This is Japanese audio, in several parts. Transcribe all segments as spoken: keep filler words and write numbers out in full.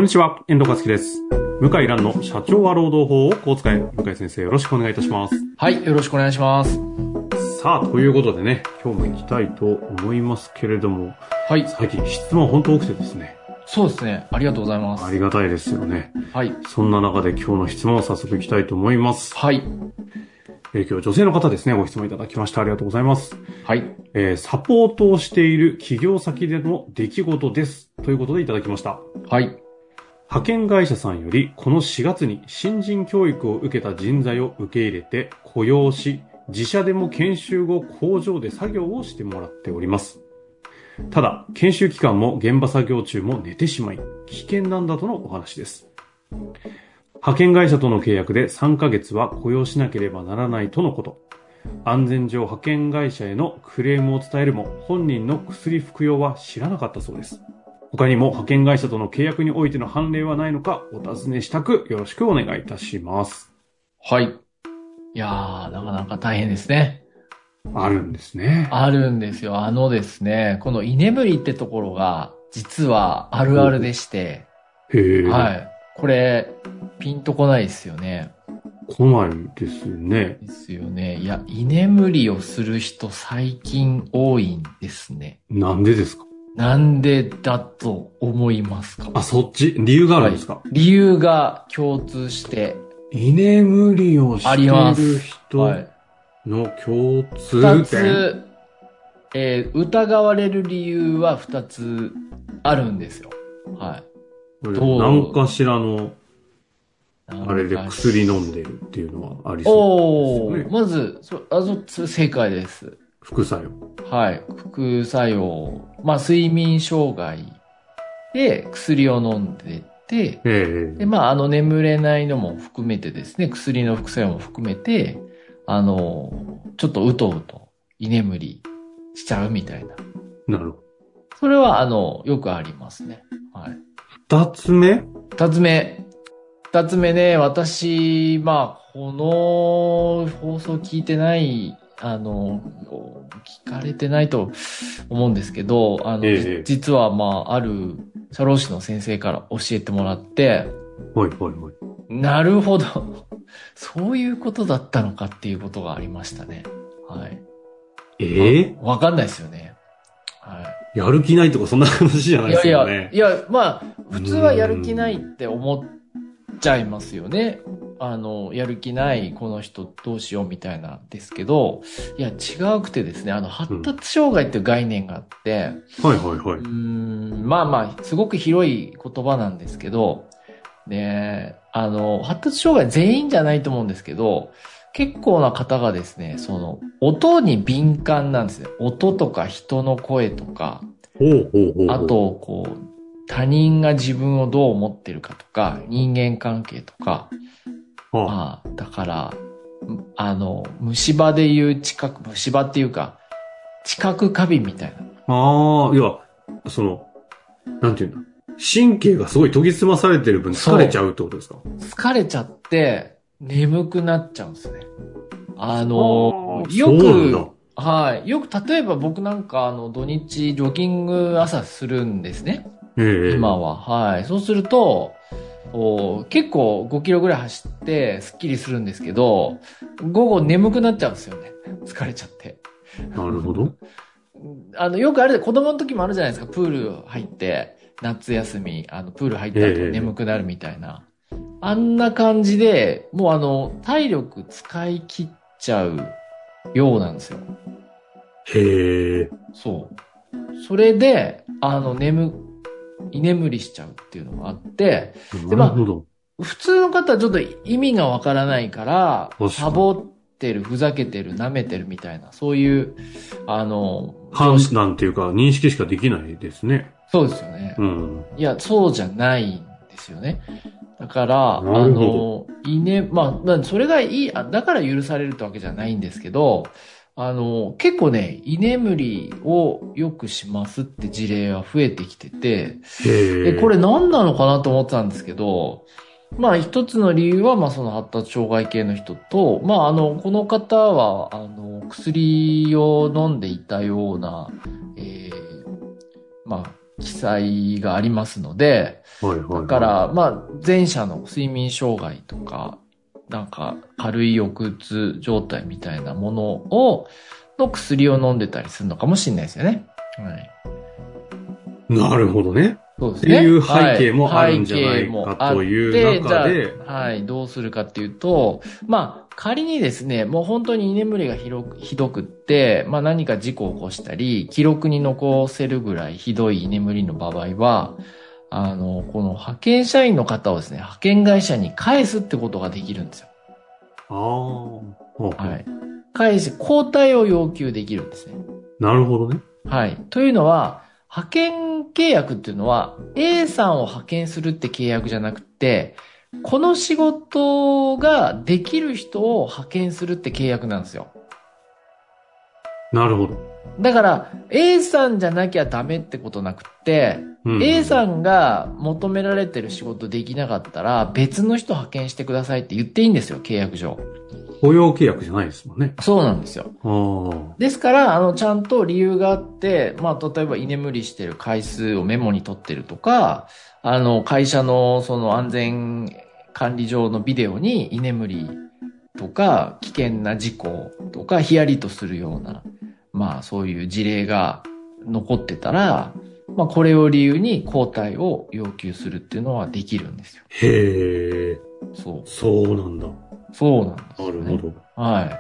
こんにちは、遠藤和樹です。向井蘭の社長は労働法をこう使え。向井先生、よろしくお願いいたします。 はい、よろしくお願いします。 さあ、ということでね、今日も行きたいと思いますけれども、 はい。 最近質問本当多くてですね。 そうですね。ありがとうございます。 ありがたいですよね。 はい。 そんな中で今日の質問を早速行きたいと思います。 はい。 えー、今日女性の方ですね、ご質問いただきました。ありがとうございます。 はい。 えー、サポートをしている企業先での出来事です。ということでいただきました。 はい。 派遣会社さんよりこのしがつに新人教育を受けた人材を受け入れて雇用し、自社でも研修後工場で作業をしてもらっております。ただ、研修期間も現場作業中も寝てしまい、危険なんだとのお話です。派遣会社との契約でさんかげつは雇用しなければならないとのこと。安全上派遣会社へのクレームを伝えるも、本人の薬服用は知らなかったそうです。他にも派遣会社との契約においての判例はないのかお尋ねしたくよろしくお願いいたします。 はい。いやー、なかなか大変ですね。 あるんですね。 あるんですよ。あのですね、この居眠りってところが実はあるあるでして、 へー。 はい。これ、ピンとこないですよね。 来ないですね。 ですよね。いや、居眠りをする人最近多いんですね。 なんでですか？ なんでだと思いますか？ あ、そっち理由があるんですか？ はい、理由が共通して居眠りをしている人の共通点、 二つ、えー、疑われる理由は二つあるんですよ。はい。 何かしらのあれで薬飲んでるっていうのはありそうですよね。 おー、まず、そ、あ、そ、正解です。 副作用。 はい。副作用。まあ、睡眠障害で薬を飲んでて、 ええ、 で、まあ、あの、眠れないのも含めてですね、薬の副作用も含めて、あの、ちょっとうとうと居眠りしちゃうみたいな。 なるほど。 それは、あの、よくありますね。はい。 二つ目二つ目。二つ目ね、私、まあ、この放送聞いてない、あの、聞かれてないと思うんですけど、あの、ええ、実は、まあ、ある社労士の先生から教えてもらって、 はいはいはい。 なるほど。そういうことだったのかっていうことがありましたね。はい。 ええー、 わかんないですよね。はい。 やる気ないとかそんな話じゃないですよね。 いやいや、いや、まあ、普通はやる気ないって思っちゃいますよね。あの、やる気ないこの人どうしようみたいなんですけど、いや、違うくてですね、あの、発達障害っていう概念があって、 うん、はいはいはい。 うーん、まあまあ、すごく広い言葉なんですけど、で、あの、発達障害全員じゃないと思うんですけど、結構な方がですね、その、音に敏感なんですね。音とか人の声とか、 ほうほうほうほう、 あと、こう、他人が自分をどう思ってるかとか、人間関係とか、 はあ、 まあ、だから、あの、虫歯でいう知覚、虫歯っていうか、知覚過敏みたいな。 ああ、いや、その、なんていうんだ。神経がすごい研ぎ澄まされてる分疲れちゃうってことですか？ 疲れちゃって、眠くなっちゃうんですね。あの、よく、はい。よく、例えば僕なんか、あの、土日、ジョギング朝するんですね。 ええ、 今は。はい。そうすると、結構ごキロぐらい走ってスッキリするんですけど、午後眠くなっちゃうんですよね。疲れちゃって。 なるほど。 あの、よくあれで子供の時もあるじゃないですか。プール入って、夏休み、あの、プール入った後眠くなるみたいな。ええ、あんな感じで、もうあの、体力使い切っちゃうようなんですよ。 へえ。 そう。それで、あの、眠、居眠りしちゃうっていうのがあって、 で、まあ、 普通の方はちょっと意味がわからないから、サボってる、ふざけてる、舐めてるみたいな、そういう、あの、 判断っていうか認識しかできないですね。 そうですよね。 うん。 いや、そうじゃないんですよね。だから、あの、いね、まあ、それがいい、だから許されるってわけじゃないんですけど、あの、結構ね、居眠りをよくしますって事例は増えてきてて、で、これ何なのかなと思ってたんですけど、まあ一つの理由は、まあその発達障害系の人と、まああの、この方は、あの、薬を飲んでいたような、えー、まあ記載がありますので、 はいはいはい。 だから、まあ、前者の睡眠障害とか、なんか軽い抑うつ状態みたいなものを、の薬を飲んでたりするのかもしれないですよね。はい。 なるほどね。 そうですね。 っていう背景もあるんじゃない背景もかという中で、 じゃあ、はい、どうするかっていうと、まあ、仮にですね、もう本当に居眠りがひどくひどくって、まあ何か事故を起こしたり、記録に残せるぐらいひどい居眠りの場合は、あの、この派遣社員の方をですね、派遣会社に返すってことができるんですよ。 ああ、ほうほうはい。返し、交代を要求できるんですね。 なるほどね。 はい。というのは、派遣契約っていうのは A さんを派遣するって契約じゃなくて、この仕事ができる人を派遣するって契約なんですよ。 なるほど。 だから A さんじゃなきゃダメってことなくって、 うん、 A さんが求められてる仕事できなかったら別の人派遣してくださいって言っていいんですよ、契約上。 雇用契約じゃないですもんね。 そうなんですよ。 ああ。 ですから、あの、ちゃんと理由があって、まあ、例えば居眠りしてる回数をメモに取ってるとか、あの、会社のその安全管理上のビデオに居眠りとか、危険な事故とか、ヒヤリとするような、まあ、そういう事例が残ってたら、まあ、これを理由に交代を要求するっていうのはできるんですよ。 へえ。 そう。 そうなんだ。 そうなんですよ、ね。 なるほど。 はい。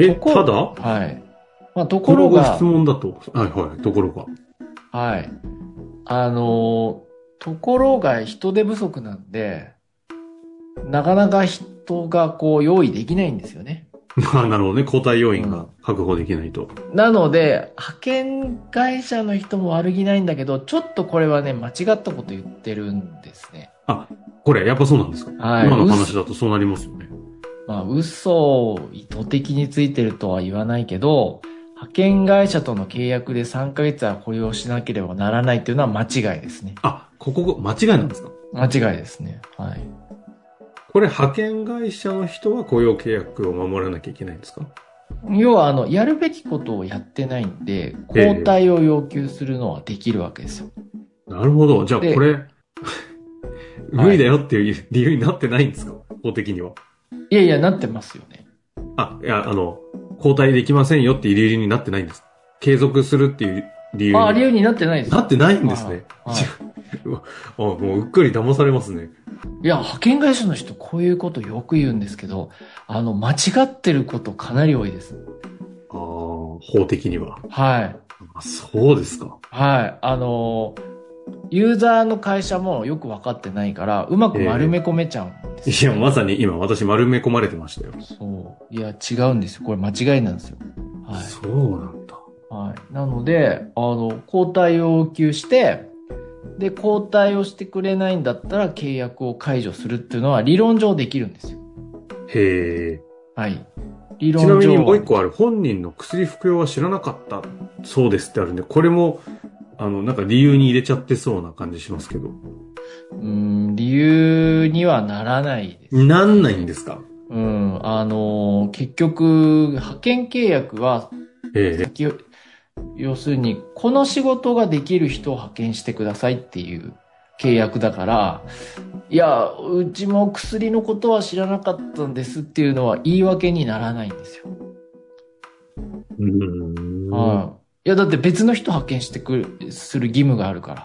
え、ただはい。まあ、ところが、 質問だと、はいはい、ところが。 はい。あの、ところが人手不足なんで、なかなか人がこう用意できないんですよね。 まあ、なるほどね。交代要員が確保できないと。 うん、なので、派遣会社の人も悪気ないんだけど、ちょっとこれはね、間違ったこと言ってるんですね。 あ、これ、やっぱそうなんですか？ はい。 今の話だとそうなりますよね。 まあ、嘘を意図的についてるとは言わないけど、派遣会社との契約でさんかげつは雇用しなければならないっていうのは間違いですね。 あ、ここ間違いなんですか？ 間違いですね。はい。 これ派遣会社の人は雇用契約を守らなきゃいけないんですか？ 要は、あの、やるべきことをやってないんで、交代を要求するのはできるわけですよ。 えー、なるほど。じゃあこれ、無理だよっていう理由になってないんですか？法的には。 いやいや、なってますよね。 あ、いや、あの、交代できませんよっていう理由になってないんです。継続するっていう理由に。 あ、理由になってないです。 なってないんですね。 はい、 あ、もううっくり騙されますね。 いや、派遣会社の人こういうことよく言うんですけど、あの、間違ってることかなり多いです。 ああ、法的には。 はい。 あ、そうですか。 はい。あの、ユーザーの会社もよく分かってないから、うまく丸め込めちゃうんです、 ね、えー、いや、まさに今私丸め込まれてましたよ。 そう。いや、違うんですよ。これ間違いなんですよ。はい。 そうなんだ。 はい。なので、あの、交代を要求して、で、交代をしてくれないんだったら契約を解除するっていうのは理論上できるんですよ。 へえ。 はい。理論上。 ちなみにもう一個ある。本人の薬服用は知らなかったそうですってあるんで、これも、あの、なんか理由に入れちゃってそうな感じしますけど。 うーん、理由にはならないです、ね。 なんないんですか？ うん、あの、結局、派遣契約は、 ええ。 要するに、この仕事ができる人を派遣してくださいっていう契約だから、いや、うちも薬のことは知らなかったんですっていうのは言い訳にならないんですよ。 うーん。 はい。いや、だって別の人派遣してくる、する義務があるから。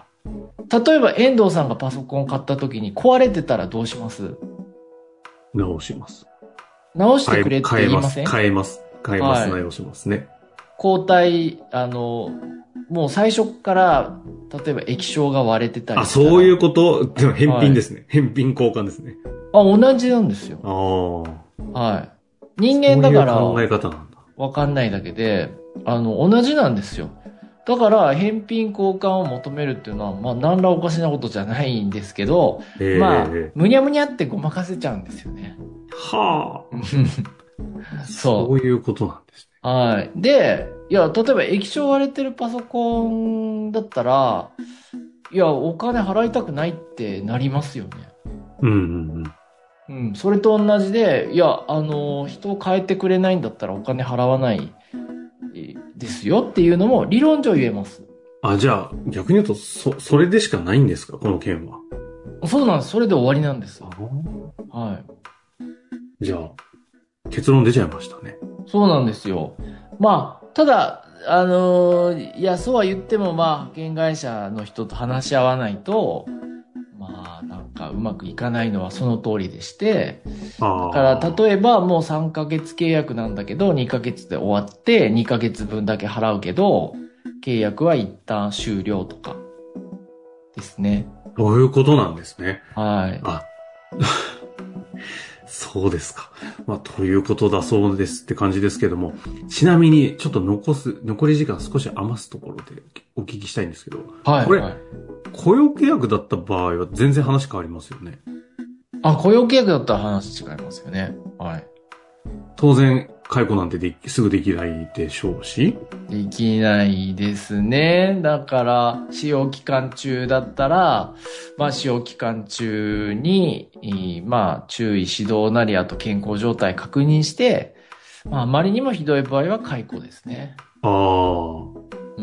例えば、遠藤さんがパソコンを買った時に壊れてたらどうします？ 直します。 直してくれって言いません？ 変えます。変えます。変えます。直しますね。 交代、あの、もう最初から、例えば液晶が割れてたりあ、そういうこと？でも返品ですね。はい、返品交換ですね。 あ、同じなんですよ。ああ。はい。人間だから、 そういう考え方なんだ。 わかんないだけで、あの、同じなんですよ。だから、返品交換を求めるっていうのは、まあ、何らおかしなことじゃないんですけど、えー、まあ、むにゃむにゃってごまかせちゃうんですよね。 はあ。そう。そういうことなんですね。 はい。で、いや、例えば液晶割れてるパソコンだったら、いや、お金払いたくないってなりますよね。 うんうんうん。うん。それと同じで、いや、あの、人を変えてくれないんだったらお金払わないですよっていうのも理論上言えます。 あ、じゃあ、逆に言うと、そ、それでしかないんですか、この件は。 そうなんです。それで終わりなんです。 あはい。 じゃあ、結論出ちゃいましたね。 そうなんですよ。まあ、ただ、あのーいや、そうは言っても、まあ、派遣会社の人と話し合わないと、まあ、なんかうまくいかないのはその通りでして、 あだから例えばもうさんかげつ契約なんだけど、にかげつで終わってにかげつぶんだけ払うけど、契約は一旦終了とかですね。 そういうことなんですね。 はい。 あ、そうですか。まあ、ということだそうですって感じですけども、ちなみにちょっと残す、残り時間少し余すところでお聞きしたいんですけど、 はい。 これ、 はい、 雇用契約だった場合は全然話変わりますよね。 あ、雇用契約だったら話違いますよね。はい。 当然、解雇なんてできすぐできないでしょうし。 できないですね。だから、使用期間中だったら、まあ、使用期間中に、いいまあ、注意、指導なり、あと健康状態確認して、まあ、あまりにもひどい場合は解雇ですね。 ああ。 うん、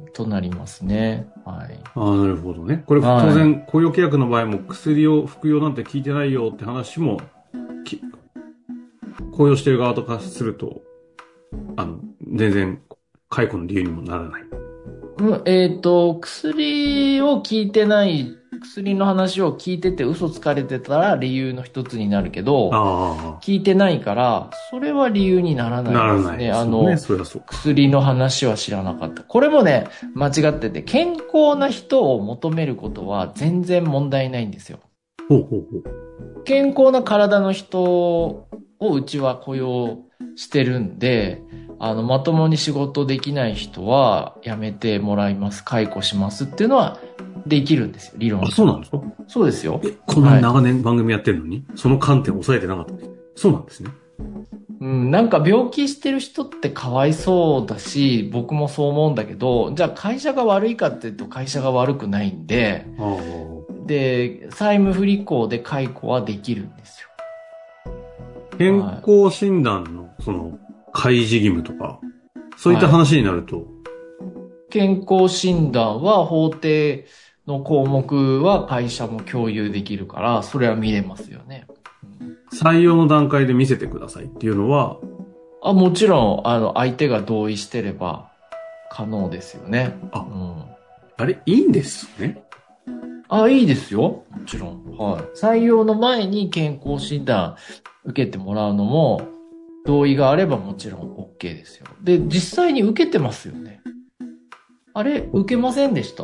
となりますね。はい。 ああ、なるほどね。これ、 はい当然、雇用契約の場合も薬を服用なんて聞いてないよって話も、き雇用してる側とかすると、あの、全然、解雇の理由にもならない。 うん、えっと、薬を聞いてない、薬の話を聞いてて嘘つかれてたら理由の一つになるけど、 あ聞いてないから、それは理由にならあ、 ないならですね。 ないですよあのね。、そりゃそう。 薬の話は知らなかった。これもね、間違ってて、健康な人を求めることは全然問題ないんですよ。 ほうほうほう。 健康な体の人をうちは雇用してるんで、あの、まともに仕事できない人は辞めてもらいます、解雇しますっていうのはできるんですよ、理論あ、 上。 そうなんですか？ そうですよ。 え、こんなに長年番組やってるのに、その観点を抑えてなかったんです。そうなんですね。 うん、なんか病気してる人ってかわいそうだし、僕もそう思うんだけど、じゃあ会社が悪いかっていうと会社が悪くないんで、 ああ。 で、債務不履行で解雇はできるんですよ。 健康診断の、その、開示義務とか、そういった話になると、 健康診断は法定の項目は会社も共有できるから、それは見れますよね。 採用の段階で見せてくださいっていうのは、 あ、もちろん、あの、相手が同意してれば可能ですよね。 あ、 うん、 あれ、いいんですね。 あ、いいですよ。もちろん。はい。採用の前に健康診断受けてもらうのも、同意があればもちろん OK ですよ。で、実際に受けてますよね。あれ、受けませんでした？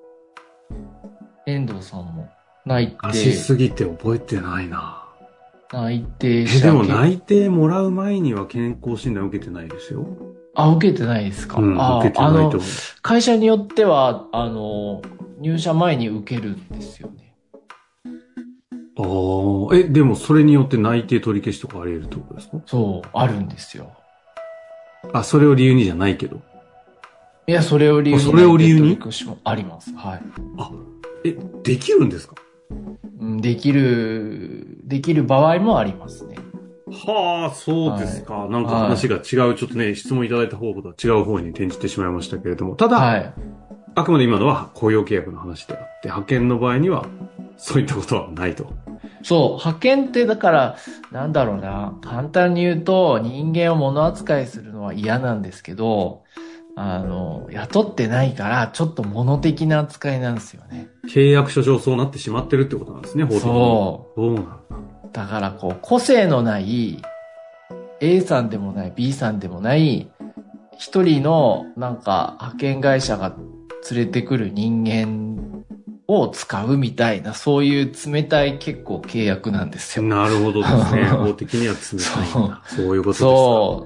遠藤さんも。内定。 足すぎて覚えてないな。 内定え、 者。 でも内定もらう前には健康診断受けてないですよ。 あ、受けてないですか？ うん、 あ、 受けてないと思う。 会社によっては、あの、入社前に受けるんですよね。 ああ、え、でもそれによって内定取り消しとかあり得るってことですか？ そう、あるんですよ。 あ、それを理由にじゃないけど。 いや、それを理由に。 それを理由に？ 取り消しもあります。はい。 あ、え、できるんですか？ うん、できる、できる場合もありますね。 はあ、そうですか。 はい、 なんか話が違う、ちょっとね、質問いただいた方とは違う方に転じてしまいましたけれども。ただ、 はい、 あくまで今のは雇用契約の話であって、派遣の場合には、そういったことはないと。 そう、派遣ってだから、なんだろうな、簡単に言うと、人間を物扱いするのは嫌なんですけど、あの、雇ってないから、ちょっと物的な扱いなんですよね。 契約書上そうなってしまってるってことなんですね、法的に。 そう。 そうなんだ。 だからこう、個性のない A さんでもない B さんでもない一人のなんか派遣会社が連れてくる人間を使うみたいな、そういう冷たい結構契約なんですよ。 なるほどですね。法的には冷たいんだ。そういうことですか。 そう、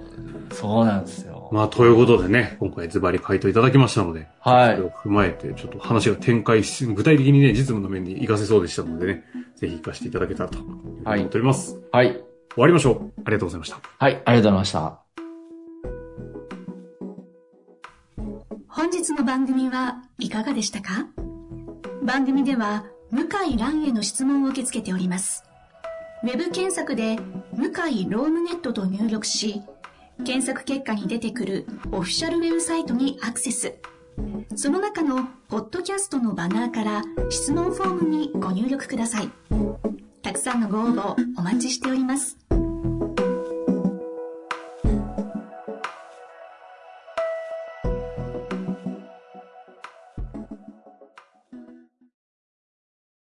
そうなんですよ。 まあ、ということでね、今回ズバリ回答いただきましたので、 はい。 それを踏まえて、ちょっと話が展開し、具体的にね、実務の面に活かせそうでしたのでね、ぜひ活かしていただけたらと、思っております。 はい。 終わりましょう。ありがとうございました。 はい、ありがとうございました。 本日の番組はいかがでしたか？番組では向井蘭への質問を受け付けております。ウェブ検索で向井ロームネットと入力し、検索結果に出てくるオフィシャルウェブサイトにアクセス。 その中のポッドキャストのバナーから質問フォームにご入力ください。たくさんのご応募お待ちしております。